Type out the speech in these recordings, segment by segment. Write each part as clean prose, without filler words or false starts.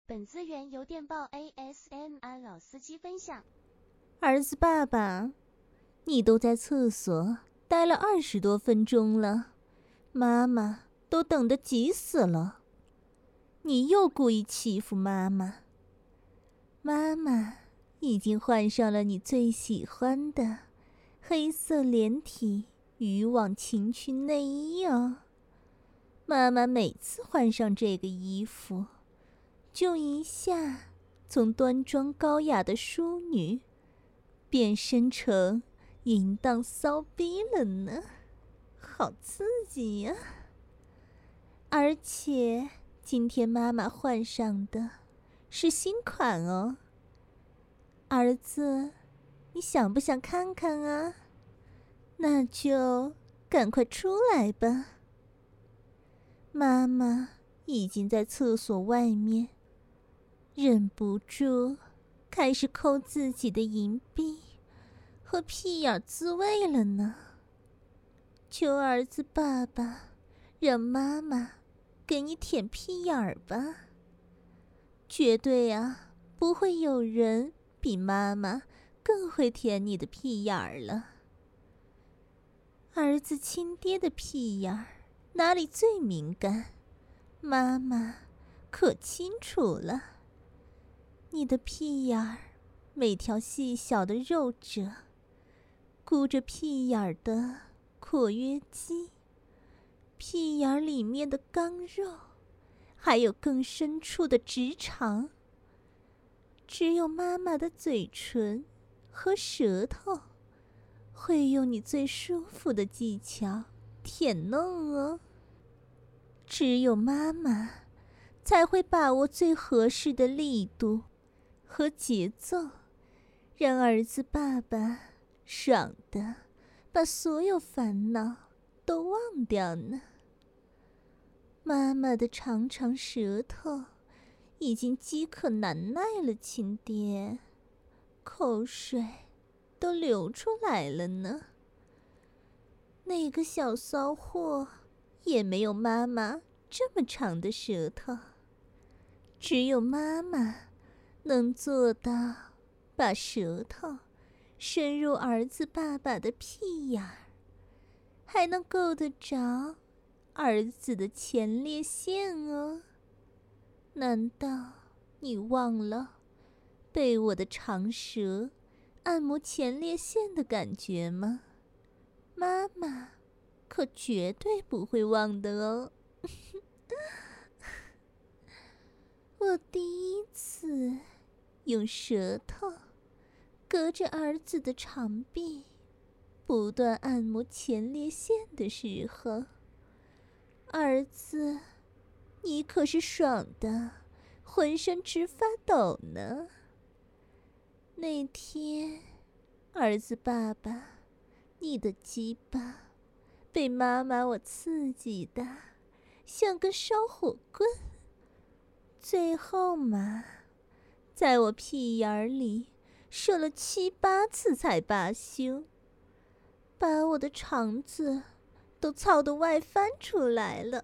本资源由电报 ASMR 老司机分享。 儿子爸爸，你都在厕所待了20多分钟了，妈妈都等得急死了。你又故意欺负妈妈。妈妈已经换上了你最喜欢的黑色连体渔网情趣内衣哦。妈妈每次换上这个衣服，就一下从端庄高雅的淑女变身成淫荡骚逼了呢，好刺激呀！而且今天妈妈换上的是新款哦。儿子，你想不想看看啊？那就赶快出来吧。妈妈已经在厕所外面，忍不住开始抠自己的银币和屁眼滋味了呢。求儿子爸爸让妈妈给你舔屁眼儿吧，绝对啊，不会有人比妈妈更会舔你的屁眼儿了。儿子亲爹的屁眼儿哪里最敏感，妈妈可清楚了。你的屁眼儿每条细小的肉褶，箍着屁眼儿的括约肌，屁眼儿里面的刚肉，还有更深处的直肠，只有妈妈的嘴唇和舌头会用你最舒服的技巧舔弄哦。只有妈妈才会把握最合适的力度和节奏，让儿子爸爸爽的把所有烦恼都忘掉呢。妈妈的长长舌头已经饥渴难耐了，亲爹，口水都流出来了呢。那个小骚货也没有妈妈这么长的舌头，只有妈妈能做到把舌头伸入儿子爸爸的屁眼儿，还能够得着儿子的前列腺哦。难道你忘了被我的长舌按摩前列腺的感觉吗？妈妈可绝对不会忘的哦。我第一次用舌头隔着儿子的长臂不断按摩前列腺的时候，儿子，你可是爽的浑身直发抖呢。那天，儿子爸爸，你的鸡巴被妈妈我刺激的像根烧火棍，最后嘛，在我屁眼里射了7、8次才罢休，把我的肠子都操得外翻出来了。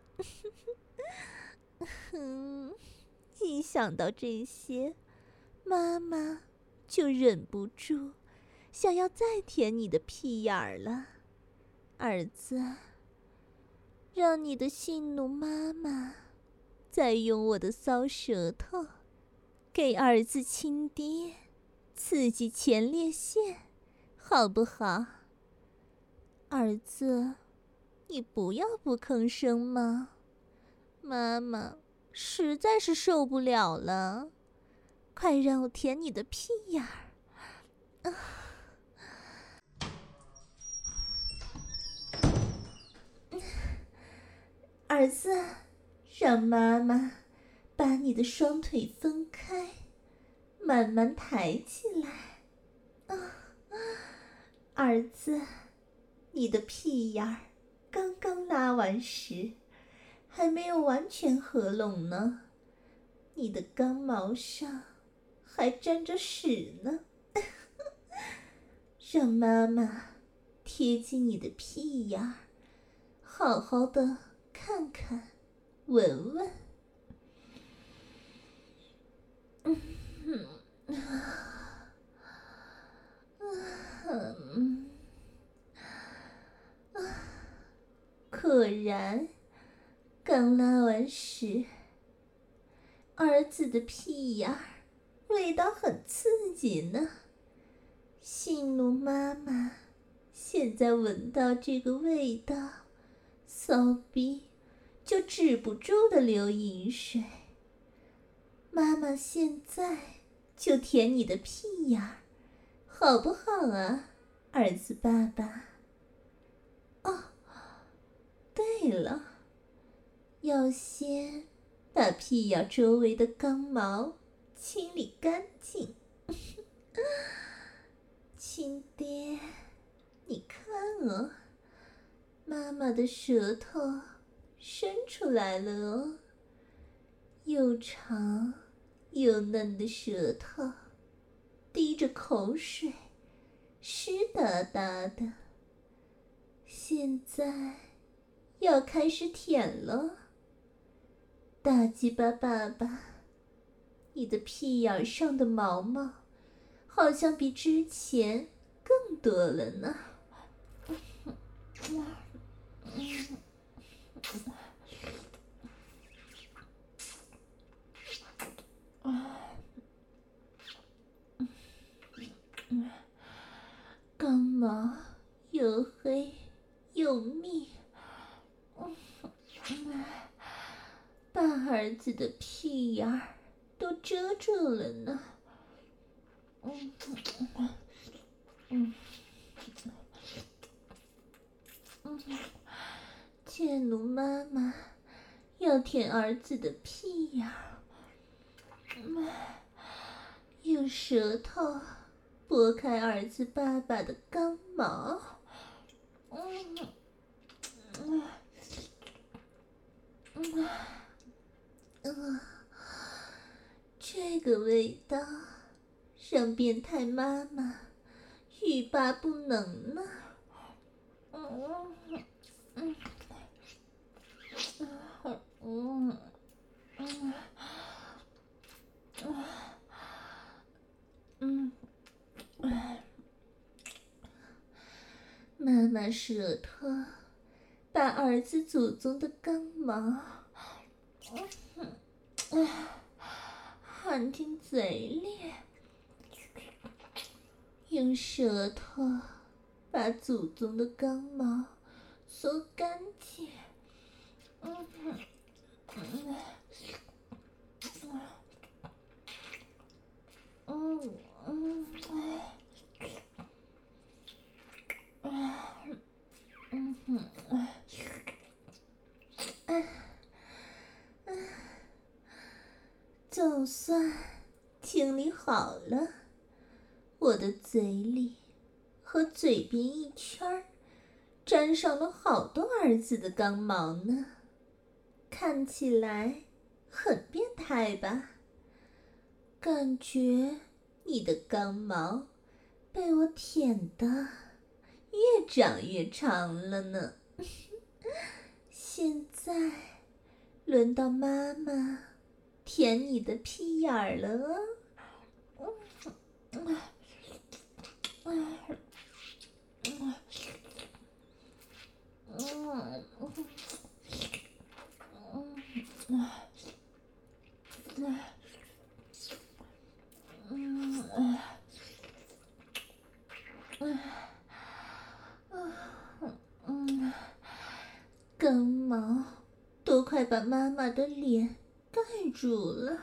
一想到这些，妈妈就忍不住想要再舔你的屁眼儿了。儿子，让你的性奴妈妈再用我的骚舌头给儿子亲爹刺激前列腺，好不好？儿子，你不要不吭声吗？妈妈实在是受不了了，快让我舔你的屁眼儿！儿子，让妈妈把你的双腿分开，慢慢抬起来。儿子，你的屁眼儿刚刚拉完时还没有完全合拢呢，你的刚毛上还沾着屎呢。让妈妈贴近你的屁眼儿，好好的看看闻闻。 然，刚拉完屎，儿子的屁眼儿味道很刺激呢。性奴妈妈现在闻到这个味道，骚逼就止不住的流饮水。妈妈现在就舔你的屁眼儿，好不好啊，儿子爸爸？哦，对了，要先把屁眼周围的刚毛清理干净。亲爹，你看哦，妈妈的舌头伸出来了哦，又长又嫩的舌头，滴着口水，湿哒哒的。现在要开始舔了，大鸡巴爸爸，你的屁眼上的毛毛好像比之前更多了呢。刚毛又黑又密，把儿子的屁眼儿都遮住了呢。贱奴妈妈要舔儿子的屁眼儿，用舌头拨开儿子爸爸的刚毛。这个味道让变态妈妈欲罢不能呢。妈妈舌头把儿子祖宗的刚毛含进嘴里，用舌头把祖宗的刚毛嗦干净。总算清理好了，我的嘴里和嘴边一圈沾上了好多儿子的刚毛呢，看起来很变态吧？感觉你的刚毛被我舔得越长越长了呢。现在轮到妈妈舔你的屁眼儿了刚毛都快把妈妈的脸盖住了。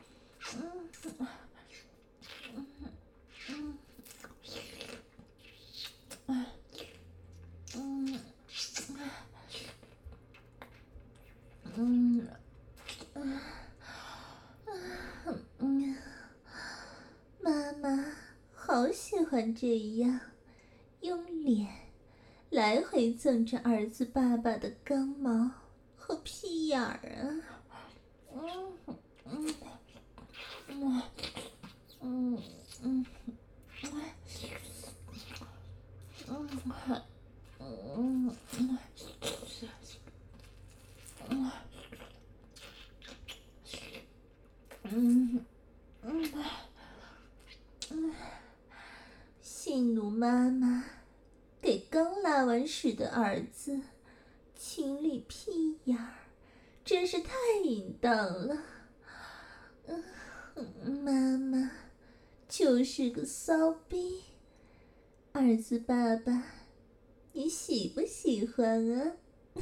妈妈好喜欢这样用脸来回蹭着儿子爸爸的刚毛和屁眼儿性奴妈妈给刚拉完屎的儿子清理屁眼儿，真是太淫荡了。妈妈就是个骚逼，儿子爸爸，你喜不喜欢啊？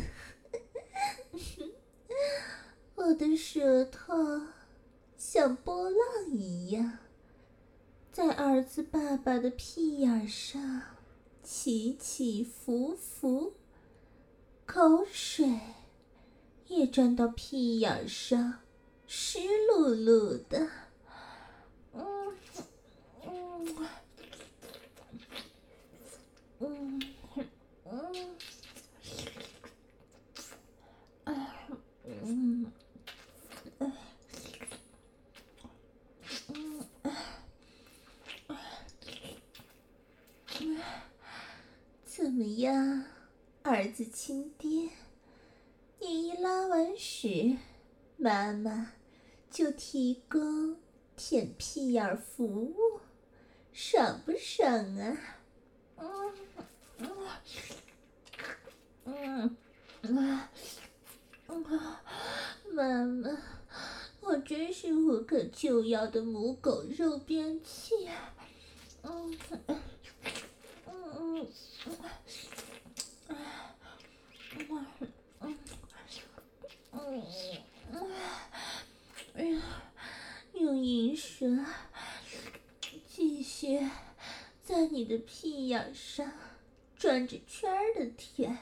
我的舌头像波浪一样，在儿子爸爸的屁眼上起起伏伏，口水也沾到屁眼上，湿漉漉的。怎么样，儿子亲爹？你一拉完屎，妈妈就提供舔屁眼服务，爽不爽啊？妈妈，我真是无可救药的母狗肉便器。用银舌继续在你的屁眼上转着圈儿的舔。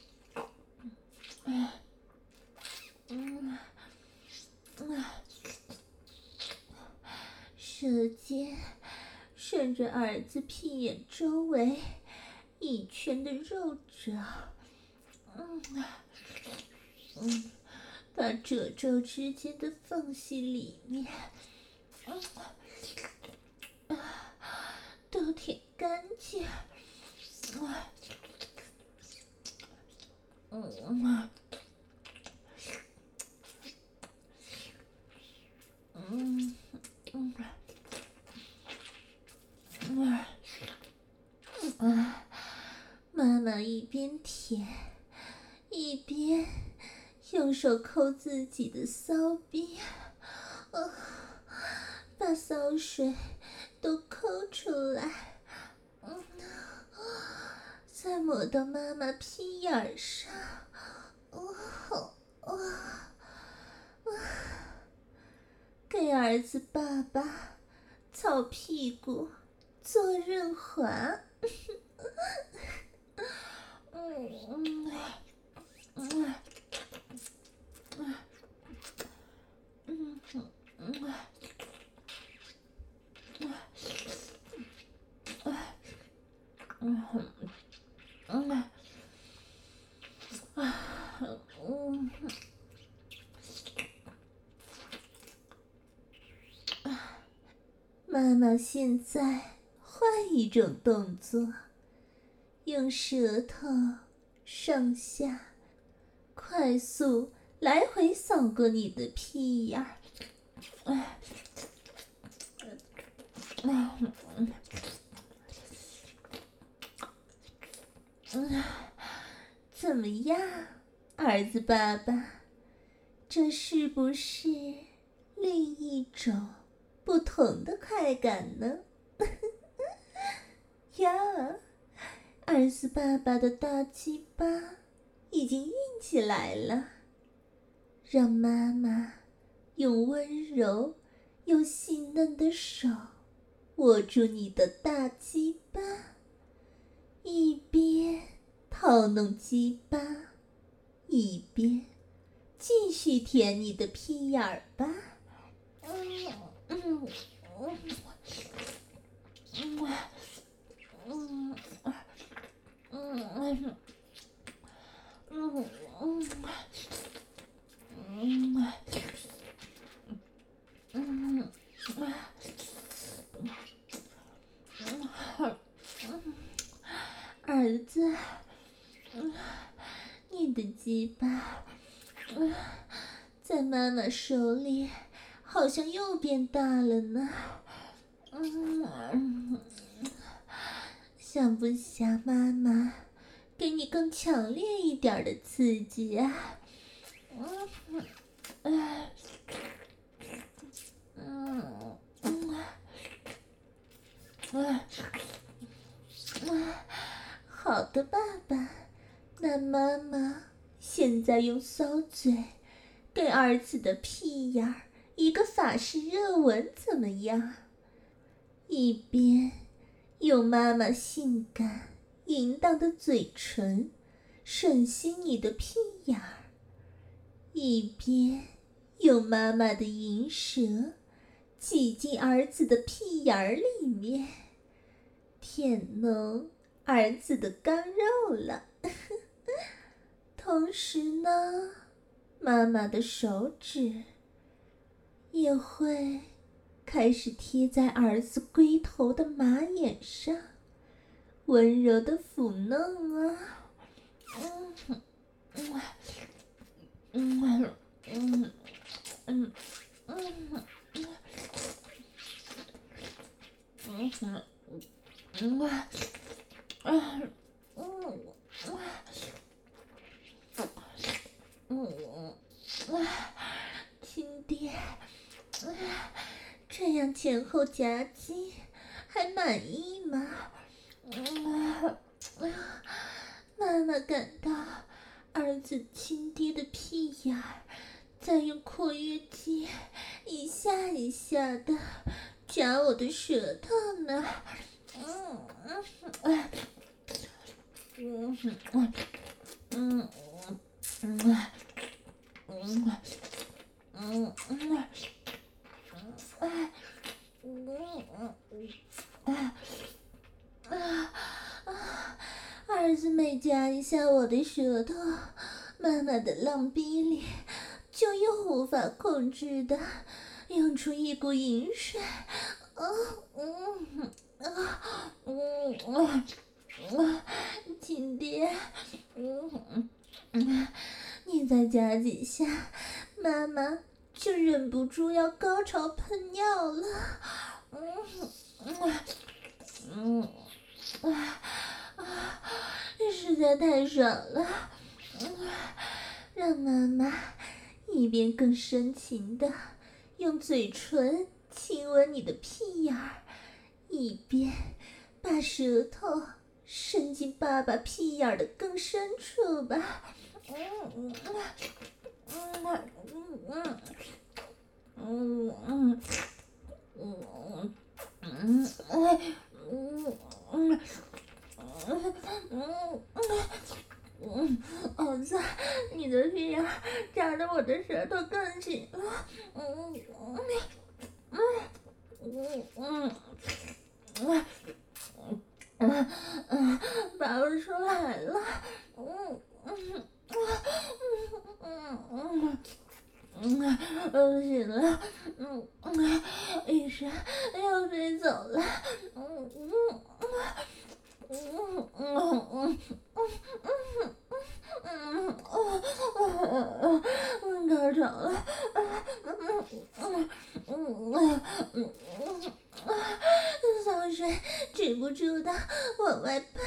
舌尖顺着儿子屁眼周围一圈的肉褶，把褶皱之间的缝隙里面都舔干净。妈妈一边舔一边用手抠自己的骚逼，把骚水都抠出来，再抹到妈妈屁眼上，给儿子爸爸操屁股做润滑。妈妈现在换一种动作，用舌头上下快速来回扫过你的屁眼儿。怎么样，儿子爸爸，这是不是另一种不同的快感呢？呀，儿子爸爸的大鸡巴已经硬起来了，让妈妈用温柔又细嫩的手握住你的大鸡巴，一边套弄鸡巴，一边继续舔你的屁眼儿吧。儿子，你的鸡巴在妈妈手里好像又变大了呢。想不想妈妈给你更强烈一点的刺激啊！好的，爸爸。那妈妈现在用骚嘴给儿子的屁眼儿一个法式热吻，怎么样？一边用妈妈性感淫荡的嘴唇吮吸你的屁眼儿，一边用妈妈的银舌挤进儿子的屁眼儿里面，舔弄儿子的刚肉了。同时呢，妈妈的手指也会开始贴在儿子龟头的马眼上，温柔的抚弄啊。亲爹，这样前后夹击还满意吗？妈妈感到儿子亲爹的屁眼儿在用括约肌一下一下的夹我的舌头呢。儿子每夹一下我的舌头，妈妈的浪逼里就又无法控制的涌出一股淫水。亲爹，你再夹几下，妈妈就忍不住要高潮喷尿了。实在太爽了，让妈妈一边更深情的用嘴唇亲吻你的屁眼儿，一边把舌头伸进爸爸屁眼儿的更深处吧。儿子，你的屁眼夹得我的舌头更紧了。拔不出来了。不行了，医生要飞走了。高潮了，骚水止不住的往外喷，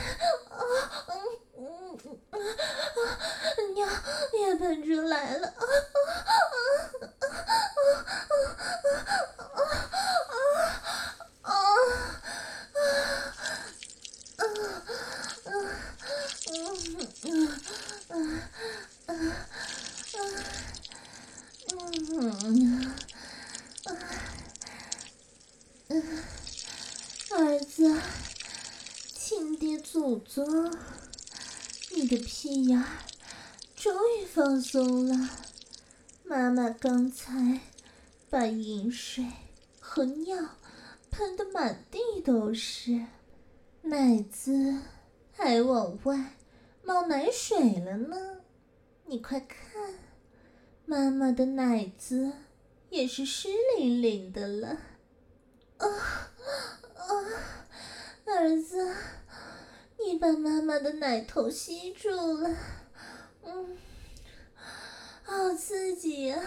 尿也喷出来了。儿子，亲爹祖宗，你的屁眼终于放松了。妈妈刚才把饮水和尿喷得满地都是，奶子还往外冒奶水了呢。你快看，妈妈的奶子也是湿淋淋的了。儿子，你把妈妈的奶头吸住了，好刺激啊！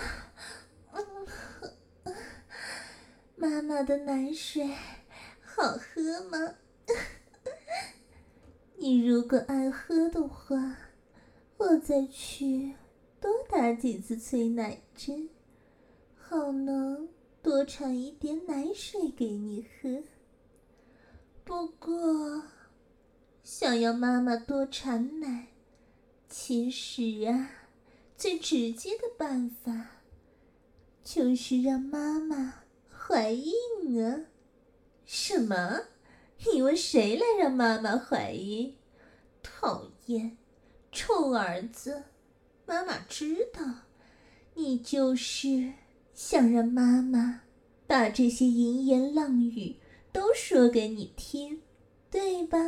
妈妈的奶水好喝吗？ 你如果爱喝的话，我再去多打几次催奶针，好能多产一点奶水给你喝。不过，想要妈妈多产奶，其实啊，最直接的办法就是让妈妈怀孕啊。什么？你问谁来让妈妈怀孕？讨厌，臭儿子！妈妈知道，你就是想让妈妈把这些淫言浪语都说给你听，对吧？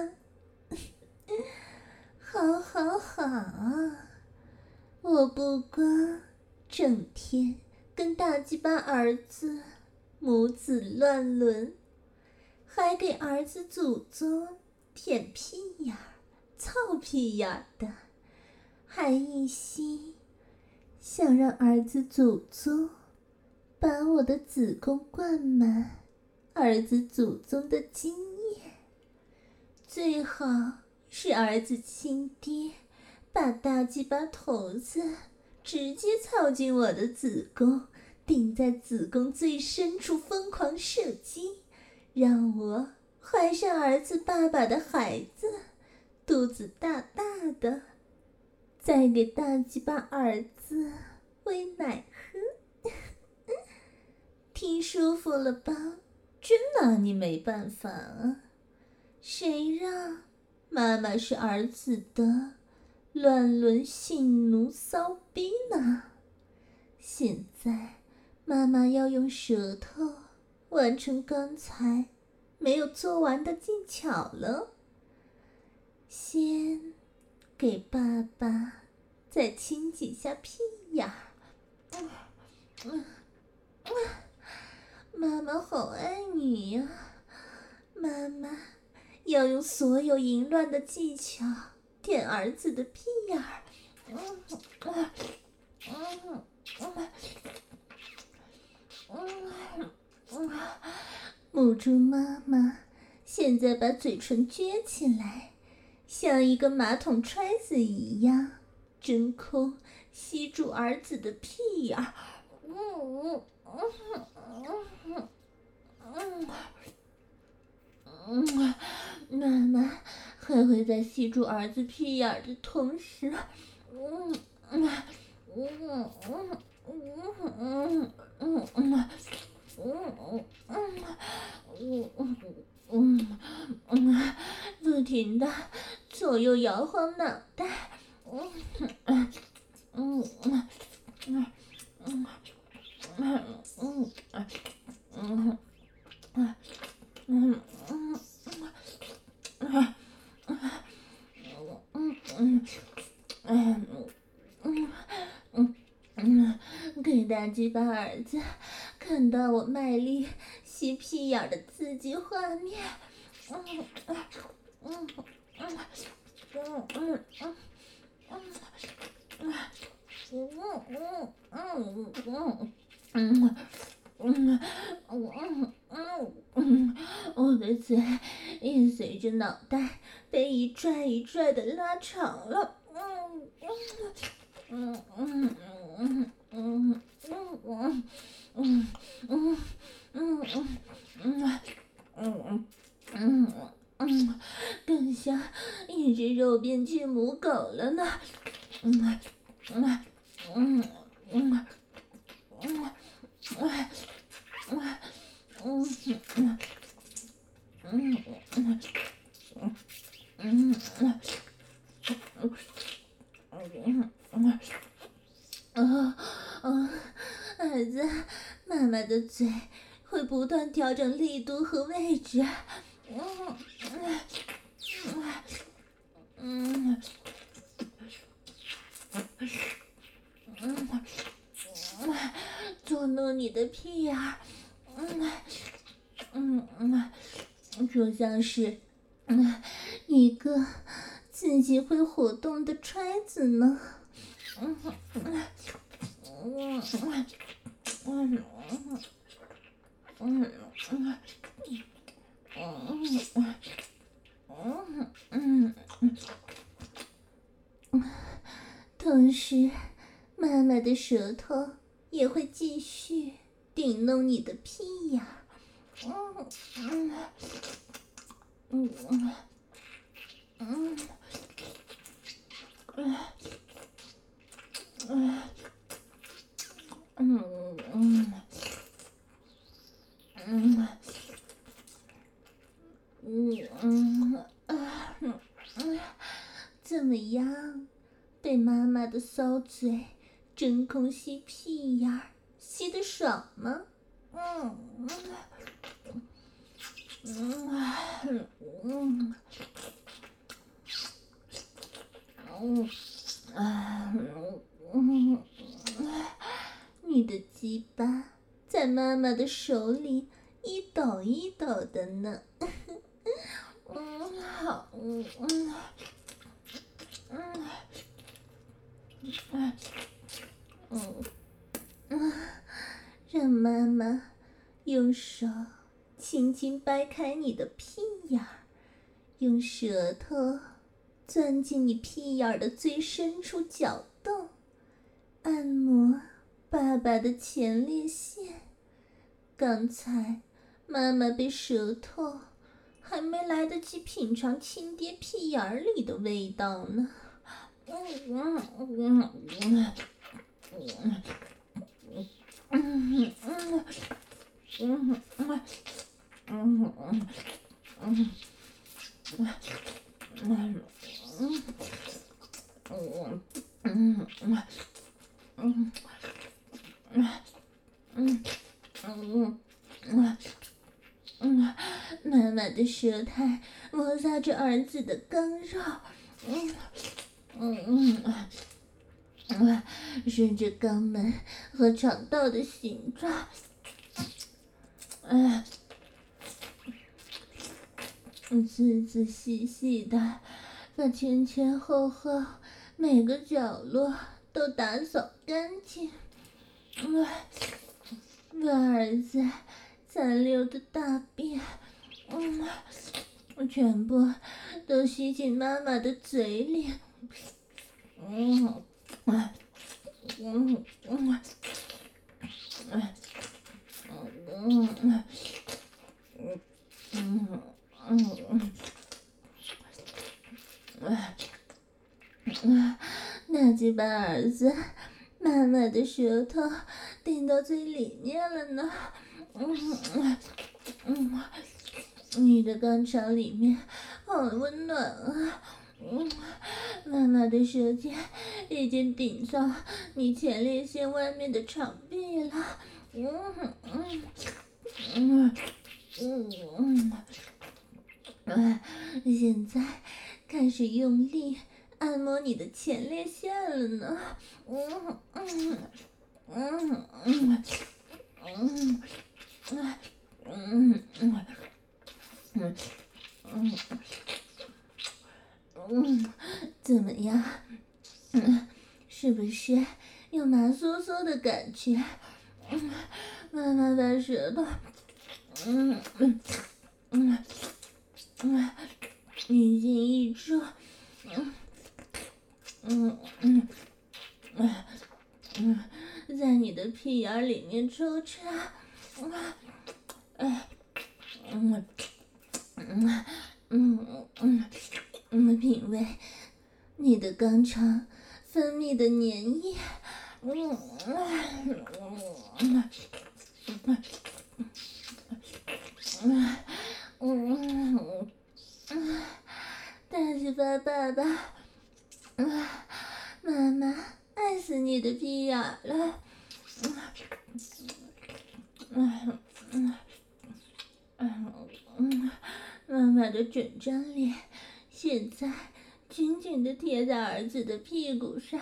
好好好，我不光整天跟大鸡巴儿子母子乱伦，还给儿子祖宗舔屁眼儿、操屁眼儿的，还一心想让儿子祖宗把我的子宫灌满儿子祖宗的精液，最好是儿子亲爹把大鸡巴头子直接操进我的子宫，顶在子宫最深处疯狂射精，让我怀上儿子爸爸的孩子，肚子大大的，再给大鸡巴儿子喂奶喝。听舒服了吧？真拿你没办法啊！谁让妈妈是儿子的乱伦性奴骚逼呢？现在妈妈要用舌头完成刚才没有做完的技巧了。先给爸爸再亲几下屁眼儿。妈妈好爱你呀，妈妈要用所有淫乱的技巧舔儿子的屁眼儿。母猪妈妈现在把嘴唇撅起来，像一个马桶揣子一样，真空吸住儿子的屁眼儿。妈妈还会在吸住儿子屁眼的同时，不停的左右摇晃脑袋。给大鸡巴儿子看到我卖力吸屁眼的刺激画面。我的嘴也随着脑袋被一拽一拽的拉长了。更像一只肉变巨母狗了呢。儿子，妈妈的嘴会不断调整力度和位置。捉弄你的屁眼儿，就像是一个自己会活动的揣子呢。 的舌头也会继续顶弄你的屁眼。怎么样？被妈妈的骚嘴真空吸屁眼儿吸得爽吗？你的鸡巴在妈妈的手里一抖一抖的呢。让妈妈用手轻轻掰开你的屁眼儿，用舌头钻进你屁眼儿的最深处搅动，按摩爸爸的前列腺。刚才妈妈被舌头还没来得及品尝亲爹屁眼儿里的味道呢。妈妈的舌苔摩擦着儿子的刚肉，顺着肛门和肠道的形状，仔仔细细的把前前后后每个角落都打扫干净，把儿子残留的大便，全部都吸进妈妈的嘴里。那就把儿子妈妈的舌头顶到最里面了呢。你的肛肠里面好温暖啊。妈妈的舌尖已经顶到你前列腺外面的肠壁了。现在开始用力按摩你的前列腺了呢。怎么样？是不是有麻酥酥的感觉？妈妈把舌头已经溢出在你的屁眼里面抽插。品味你的肛肠分泌的粘液。大鸡巴爸爸，妈妈爱死你的屁眼了。妈妈的整张脸现在紧紧地贴在儿子的屁股上，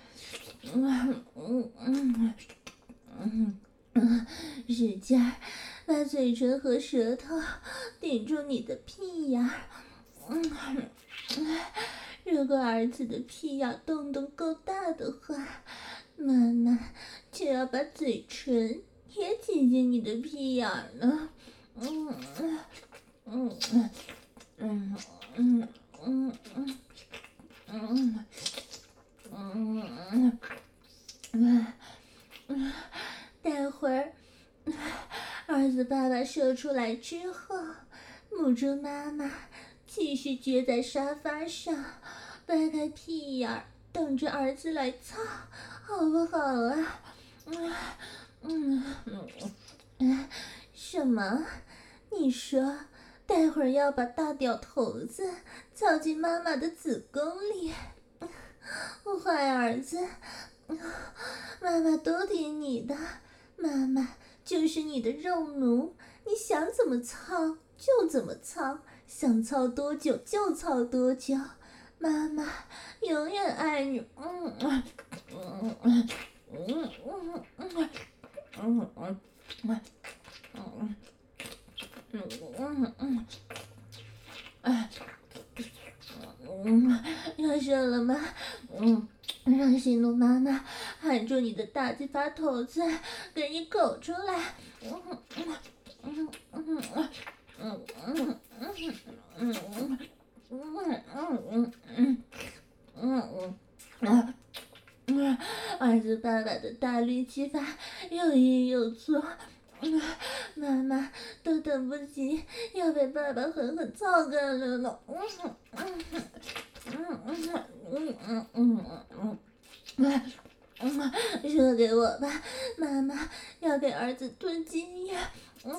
使劲把嘴唇和舌头顶住你的屁眼。如果儿子的屁眼洞洞够大的话，妈妈就要把嘴唇也挤进你的屁眼了。 射出来之后，母猪妈妈继续撅在沙发上，掰开屁眼儿，等着儿子来操，好不好啊？什么？你说待会儿要把大屌头子操进妈妈的子宫里？坏儿子，妈妈都听你的，妈妈就是你的肉奴，你想怎么操就怎么操，想操多久就操多久，妈妈永远爱你。要射了吗？让喜怒妈妈含住你的大鸡巴头子，给你狗出来。儿子爸爸的大力鸡巴又硬又粗，妈妈都等不及要被爸爸狠狠操干了呢。射给我吧，妈妈要给儿子吞精液。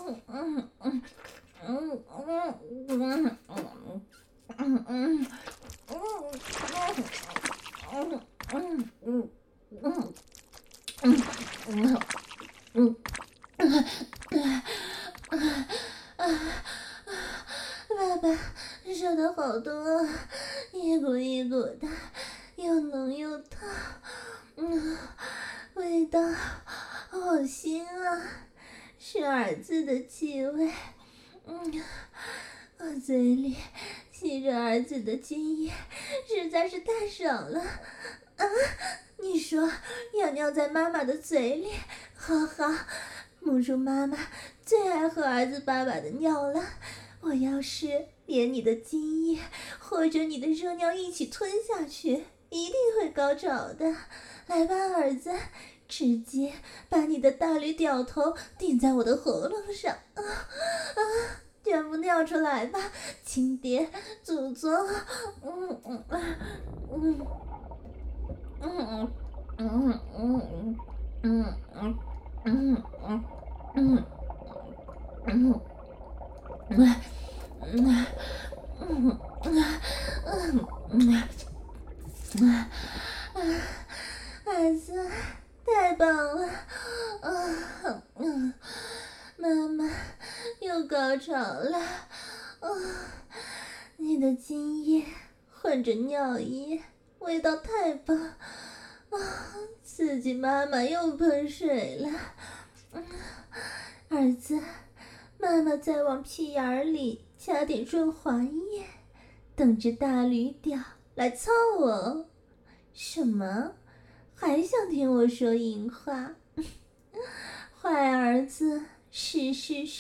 爸爸射的好多，一股一股的，又浓又烫，味道好腥啊，是儿子的气味。我嘴里吸着儿子的精液实在是太爽了啊！你说要尿在妈妈的嘴里，好好，母猪妈妈最爱喝儿子爸爸的尿了。我要是连你的精液或者你的热尿一起吞下去，一定会高潮的。来吧，儿子，直接把你的大驴屌头顶在我的喉咙上，全部尿出来吧，亲爹，祖宗。儿子，太棒了！妈妈又高潮了。你的精液混着尿液，味道太棒，刺激妈妈又喷水了。儿子，妈妈再往屁眼里加点润滑液，等着大驴屌来操我。什么？还想听我说淫话？坏儿子，是。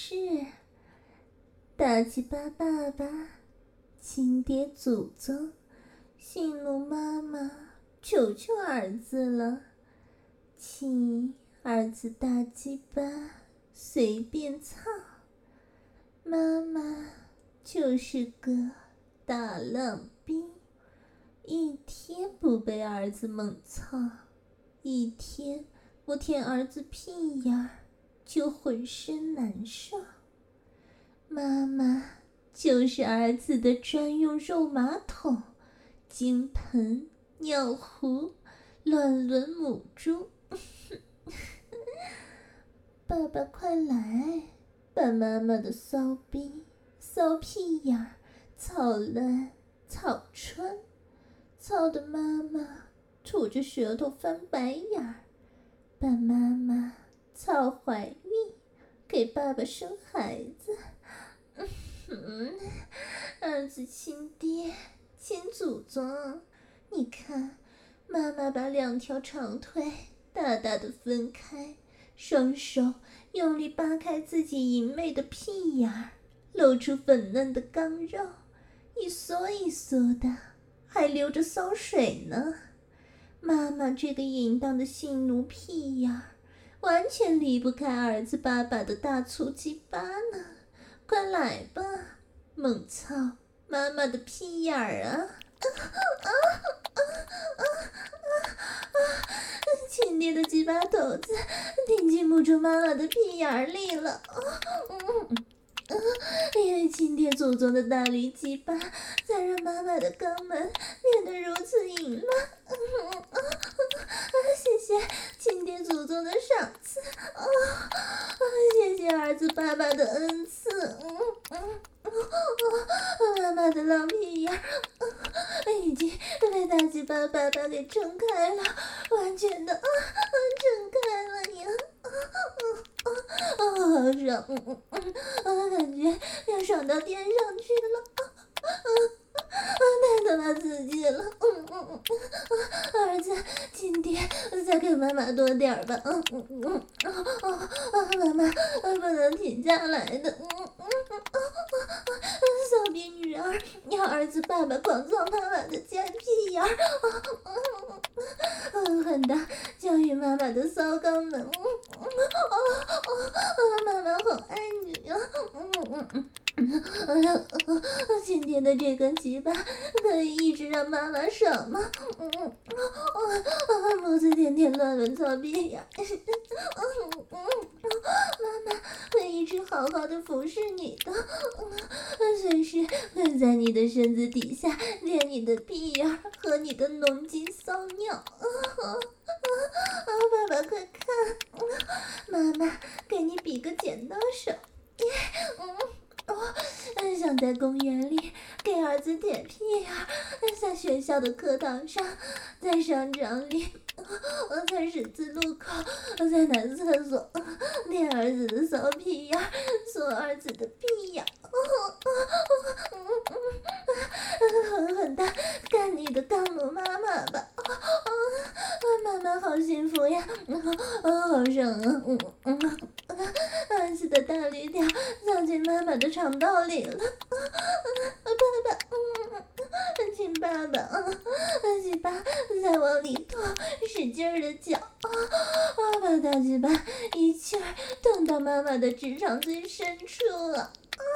大鸡巴爸爸，亲爹祖宗，喜怒妈妈，求求儿子了，亲儿子大鸡巴随便操。妈妈就是个大浪逼，一天不被儿子猛操，一天不舔儿子屁眼儿就浑身难受。妈妈就是儿子的专用肉马桶、金盆、尿壶、乱伦母猪。爸爸快来，把妈妈的骚逼、骚屁眼儿操烂、操穿，操的妈妈吐着舌头翻白眼儿，把妈妈操怀孕，给爸爸生孩子。儿子亲爹，亲祖宗，你看，妈妈把两条长腿大大的分开，双手用力扒开自己淫媚的屁眼儿，露出粉嫩的刚肉，一缩一缩的，还流着骚水呢。妈妈这个淫荡的性奴屁眼儿，完全离不开儿子爸爸的大粗鸡巴呢。 快来吧，猛操妈妈的屁眼儿啊！亲爹的鸡巴头子顶进母猪妈妈的屁眼儿里了。因为亲爹祖宗的大力鸡巴，才让妈妈的肛门变得如此淫乱。谢谢亲爹祖宗的赏赐，谢谢儿子爸爸的恩赐。妈妈的老屁眼已经被大鸡巴爸爸给撑开了，完全的撑开了呀！好爽，感觉要爽到天上去了，太他妈刺激了！儿子，亲爹，再给妈妈多点吧！妈妈不能停下来的。骚逼女儿，要儿子爸爸狂操妈妈的贱屁眼儿，狠狠地教育妈妈的骚肛门。妈妈好爱你呀！亲爹的这根鸡巴可以一直让妈妈爽吗？母子天天乱伦操逼眼，妈妈会一直好好的服侍你的，随时会在你的身子底下练你的屁眼和你的浓精骚尿。爸爸快看，妈妈给你比个剪刀手。想在公园里给儿子舔屁眼，在学校的课堂上，在商场里，在十字路口，在男厕所舔儿子的骚屁眼，锁儿子的屁眼，狠狠地干你的干母妈妈吧！妈妈好幸福呀，好爽啊！儿子的大绿条钻进妈妈的肠道里了，爸爸，亲爸爸，鸡巴再往里拖，使劲儿的搅，把大鸡巴一气儿捅到妈妈的直肠最深处了。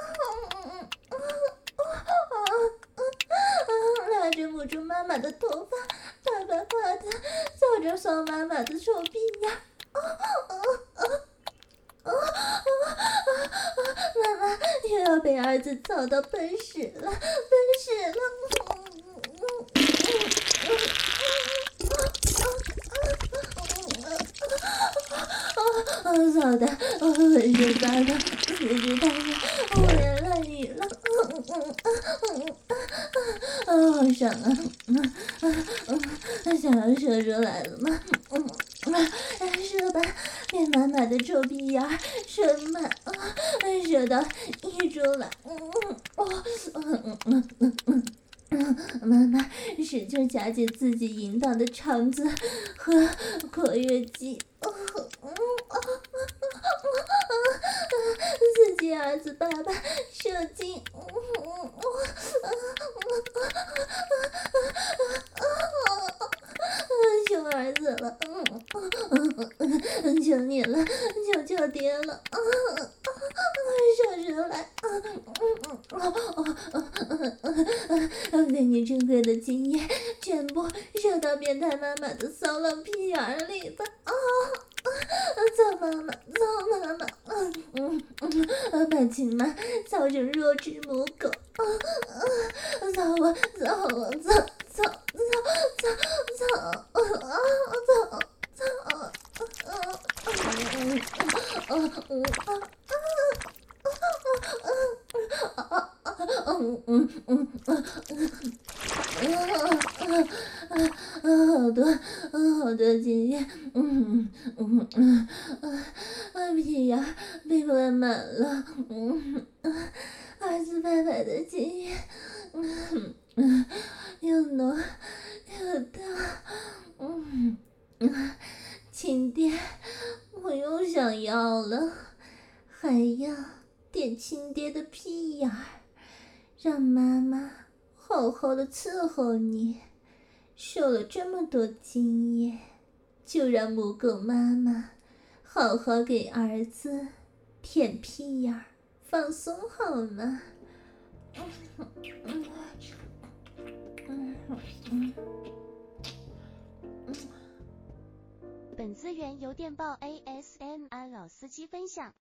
拉着母猪妈妈的头发，啪啪啪的扫着骚妈妈的臭屁眼。妈妈又要被儿子操到喷屎了，操的浑身发抖，四肢瘫软，胡言乱语了。好爽啊！想要射出来了吗？射吧，连妈妈的臭屁眼射满，射到溢出来。妈妈使劲夹紧自己淫荡的肠子和括约肌，刺激儿子爸爸射精。求儿子了，求你了，求爹了，射出来！给你珍贵的精液全部射到变态妈妈的骚浪屁眼里吧！操妈妈，操妈妈！把亲妈操成弱智母狗！操我，操我，操！好多经验，屁眼被灌满了，儿子白白的经验，又浓又大，亲爹，我又想要了，还要点亲爹的屁眼儿，让妈妈好好的伺候你。受了这么多经验，就让母狗妈妈好好给儿子舔屁眼儿， 放松好吗？ 本资源由电报 ASMR 老司机分享。